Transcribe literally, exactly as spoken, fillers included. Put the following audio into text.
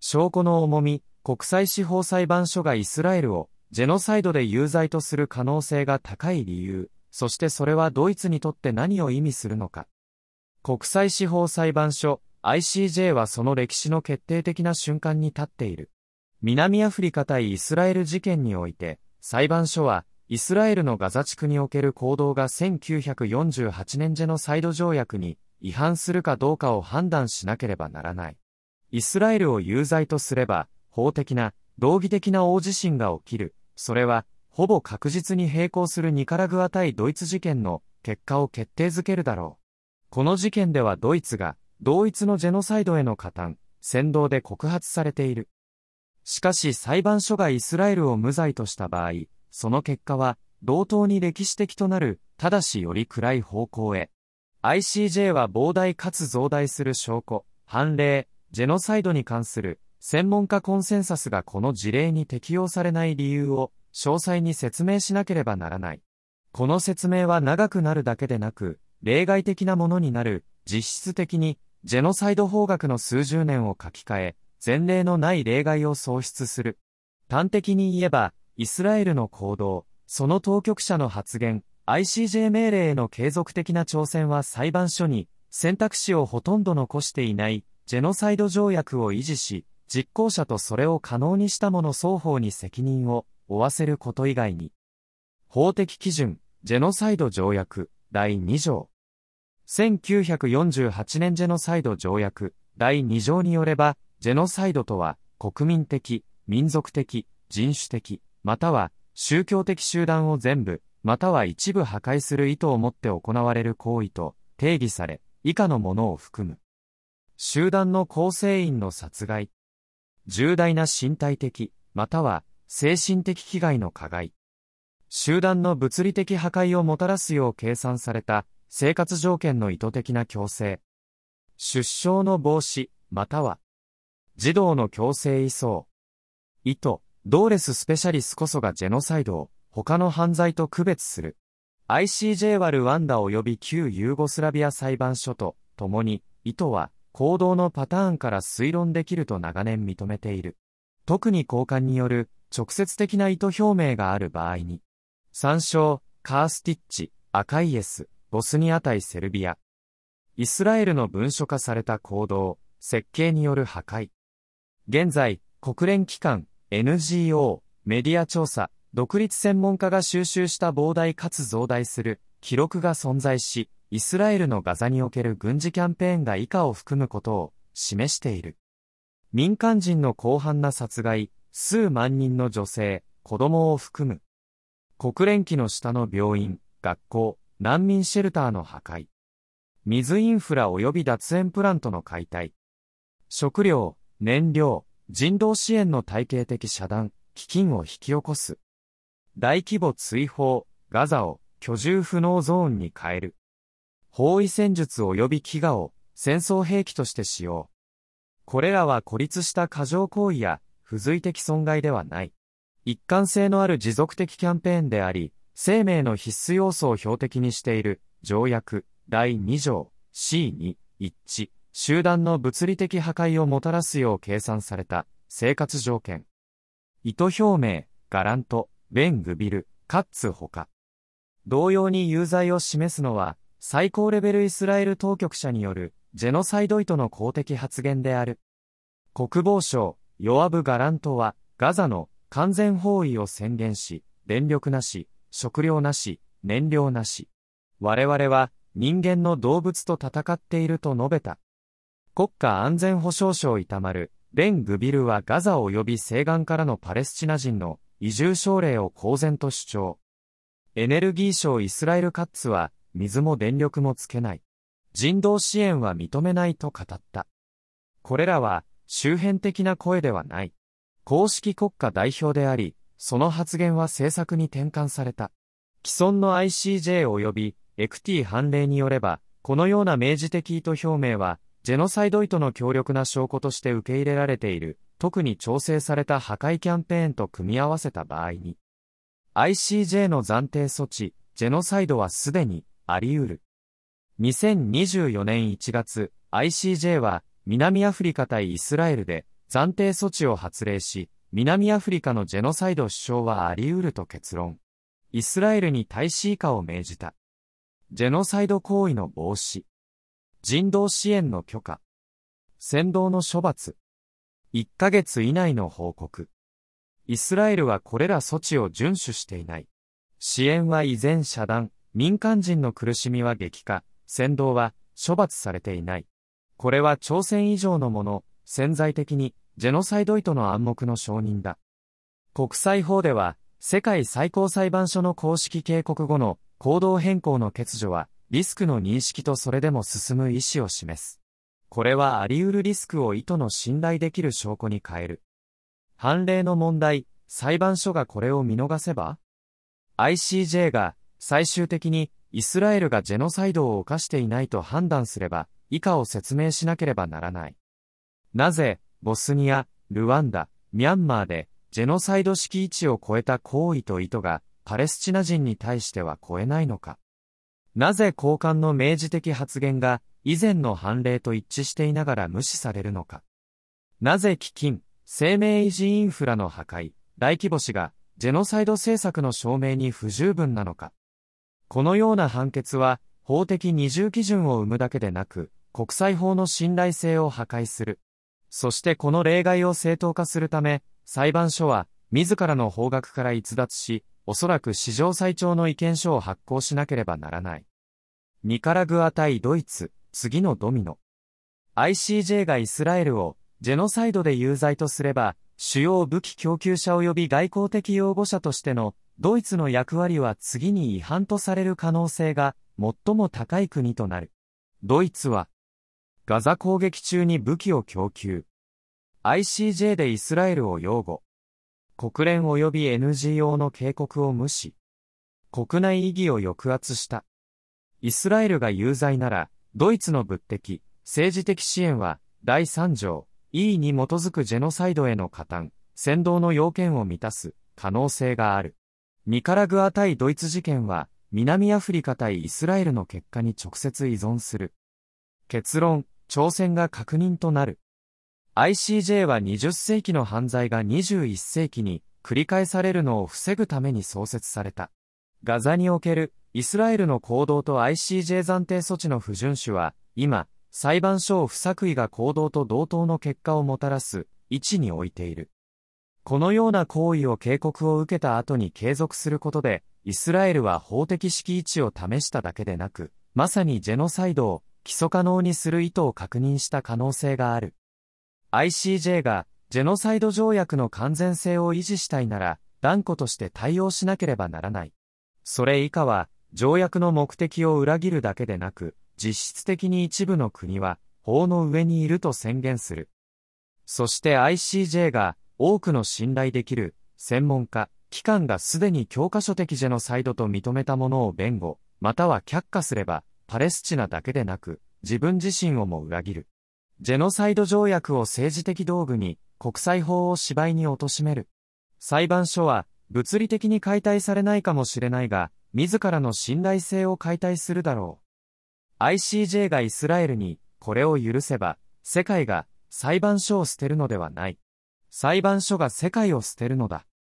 証拠の重み、国際司法裁判所がイスラエルをジェノサイドで有罪とする可能性が高い理由、そしてそれはドイツにとって何を意味するのか。国際司法裁判所 アイシージェー はその歴史の決定的な瞬間に立っている。南アフリカ対イスラエル事件において、裁判所はイスラエルのガザ地区における行動がせんきゅうひゃくよんじゅうはちねんジェノサイド条約に違反するかどうかを判断しなければならない。イスラエルを有罪とすれば、法的な、道義的な大地震が起きる。それは、ほぼ確実に並行するニカラグア対ドイツ事件の結果を決定づけるだろう。この事件ではドイツが、同一のジェノサイドへの加担、扇動で告発されている。しかし裁判所がイスラエルを無罪とした場合、その結果は、同等に歴史的となる、ただしより暗い方向へ。アイシージェー は膨大かつ増大する証拠、判例、ジェノサイドに関する専門家コンセンサスがこの事例に適用されない理由を詳細に説明しなければならない。この説明は長くなるだけでなく、例外的なものになる、実質的にジェノサイド法学の数十年を書き換え、前例のない例外を創出する。端的に言えば、イスラエルの行動、その当局者の発言、アイシージェー 命令への継続的な挑戦は裁判所に選択肢をほとんど残していないジェノサイド条約を維持し、実行者とそれを可能にした者双方に責任を負わせること以外に。法的基準、ジェノサイド条約、だいに条。せんきゅうひゃくよんじゅうはちねんジェノサイド条約、だいに条によれば、ジェノサイドとは、国民的、民族的、人種的、または宗教的集団を全部、または一部破壊する意図をもって行われる行為と定義され、以下のものを含む。集団の構成員の殺害。重大な身体的、または精神的危害の加害。集団の物理的破壊をもたらすよう計算された生活条件の意図的な強制。出生の防止、または児童の強制移送。意図、ドーレス・スペシャリスこそがジェノサイドを他の犯罪と区別する。アイシージェー はルワンダ及び旧ユーゴスラビア裁判所と共に、意図は行動のパターンから推論できると長年認めている。特に交換による直接的な意図表明がある場合に。参照、カースティッチ、アカイエス、ボスニア対セルビア。イスラエルの文書化された行動、設計による破壊。現在、国連機関、エヌジーオー、メディア調査、独立専門家が収集した膨大かつ増大する記録が存在し、イスラエルのガザにおける軍事キャンペーンが以下を含むことを示している。民間人の広範な殺害、数万人の女性、子供を含む。国連機の下の病院、学校、難民シェルターの破壊。水インフラ及び脱塩プラントの解体。食料、燃料、人道支援の体系的遮断、飢饉を引き起こす。大規模追放、ガザを居住不能ゾーンに変える。包囲戦術及び飢餓を戦争兵器として使用。これらは孤立した過剰行為や不随的損害ではない。一貫性のある持続的キャンペーンであり、生命の必須要素を標的にしている条約だいに条 シーに 一致、集団の物理的破壊をもたらすよう計算された生活条件。意図表明、ガラント、ベングビル、カッツほか。同様に有罪を示すのは、最高レベルイスラエル当局者によるジェノサイド意図の公的発言である。国防省、ヨアブ・ガラントは、ガザの完全包囲を宣言し、電力なし、食料なし、燃料なし。我々は人間の動物と戦っていると述べた。国家安全保障省イタマル、ベン・グビルはガザ及び西岸からのパレスチナ人の移住奨励を公然と主張。エネルギー省イスラエル・カッツは、水も電力もつけない。人道支援は認めないと語った。これらは周辺的な声ではない。公式国家代表であり、その発言は政策に転換された。既存の アイシージェー 及びエクティ判例によれば、このような明示的意図表明は、ジェノサイド意図の強力な証拠として受け入れられている、特に調整された破壊キャンペーンと組み合わせた場合に、アイシージェー の暫定措置、ジェノサイドはすでに、あり得る。にせんにじゅうよねんいちがつ、アイシージェー は南アフリカ対イスラエルで暫定措置を発令し、南アフリカのジェノサイド首相はあり得ると結論。イスラエルに対し以下を命じた。ジェノサイド行為の防止。人道支援の許可。扇動の処罰。いっかげつ以内の報告。イスラエルはこれら措置を遵守していない。支援は依然遮断。民間人の苦しみは激化。扇動は処罰されていない。これは朝鮮以上のもの、潜在的にジェノサイド意図の暗黙の承認だ。国際法では、世界最高裁判所の公式警告後の行動変更の欠如は、リスクの認識とそれでも進む意思を示す。これはあり得るリスクを意図の信頼できる証拠に変える。判例の問題、裁判所がこれを見逃せば アイシージェー が最終的にイスラエルがジェノサイドを犯していないと判断すれば、以下を説明しなければならない。なぜ、ボスニア、ルワンダ、ミャンマーで、ジェノサイド敷地を超えた行為と意図が、パレスチナ人に対しては超えないのか。なぜ高官の明示的発言が、以前の判例と一致していながら無視されるのか。なぜ飢饉、生命維持インフラの破壊、大規模死が、ジェノサイド政策の証明に不十分なのか。このような判決は、法的二重基準を生むだけでなく、国際法の信頼性を破壊する。そしてこの例外を正当化するため、裁判所は、自らの法学から逸脱し、おそらく史上最長の意見書を発行しなければならない。ニカラグア対ドイツ、次のドミノ。アイシージェー がイスラエルを、ジェノサイドで有罪とすれば、主要武器供給者及び外交的擁護者としての、ドイツの役割は次に違反とされる可能性が、最も高い国となる。ドイツは、ガザ攻撃中に武器を供給。アイシージェー でイスラエルを擁護。国連及び エヌジーオー の警告を無視。国内意義を抑圧した。イスラエルが有罪なら、ドイツの物的、政治的支援は、だいさん条、E に基づくジェノサイドへの加担、扇動の要件を満たす可能性がある。ニカラグア対ドイツ事件は、南アフリカ対イスラエルの結果に直接依存する。結論、挑戦が確認となる。アイシージェー はにじゅっせいきの犯罪がにじゅういっせいきに繰り返されるのを防ぐために創設された。ガザにおけるイスラエルの行動と アイシージェー 暫定措置の不遵守は、今、裁判所を不作為が行動と同等の結果をもたらす位置に置いている。このような行為を警告を受けた後に継続することで、イスラエルは法的敷地を試しただけでなく、まさにジェノサイドを起訴可能にする意図を確認した可能性がある。アイシージェー がジェノサイド条約の完全性を維持したいなら、断固として対応しなければならない。それ以下は、条約の目的を裏切るだけでなく、実質的に一部の国は法の上にいると宣言する。そして アイシージェー が多くの信頼できる専門家、機関がすでに教科書的ジェノサイドと認めたものを弁護、または却下すれば、パレスチナだけでなく、自分自身をも裏切る。ジェノサイド条約を政治的道具に、国際法を芝居に貶める。裁判所は、物理的に解体されないかもしれないが、自らの信頼性を解体するだろう。アイシージェー がイスラエルに、これを許せば、世界が裁判所を捨てるのではない。裁判所が世界を捨てるのだ。